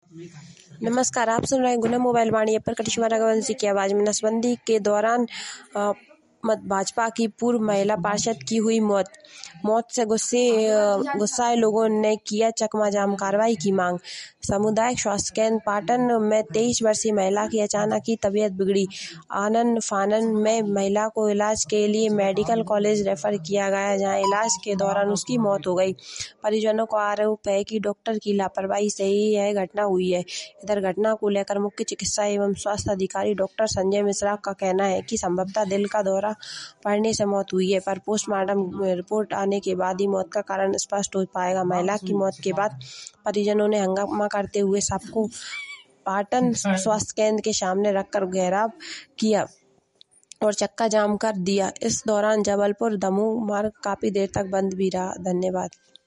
नमस्कार, आप सुन रहे हैं गुना मोबाइल वाणी पर करिश्मा रघुवंशी की आवाज में। नसबंदी के दौरान भाजपा की पूर्व महिला पार्षद की हुई मौत से गुस्साए लोगों ने किया चकमा जाम, कार्रवाई की मांग। सामुदायिक स्वास्थ्य केंद्र पाटन में 23 वर्षीय महिला की अचानक ही तबीयत बिगड़ी। आनन फानन में महिला को इलाज के लिए मेडिकल कॉलेज रेफर किया गया, जहां इलाज के दौरान उसकी मौत हो गई। परिजनों का आरोप है कि डॉक्टर की लापरवाही से ही यह घटना हुई है। इधर घटना को लेकर मुख्य चिकित्सा एवं स्वास्थ्य अधिकारी डॉक्टर संजय मिश्रा का कहना है कि संभवतः दिल का दौरा पड़ने से मौत हुई है, पर पोस्टमार्टम रिपोर्ट आने के बाद ही मौत का कारण स्पष्ट हो पाएगा। महिला की मौत के बाद परिजनों ने हंगामा करते हुए सबको पाटन स्वास्थ्य केंद्र के सामने रखकर घेराव किया और चक्का जाम कर दिया। इस दौरान जबलपुर दमोह मार्ग काफी देर तक बंद भी रहा। धन्यवाद।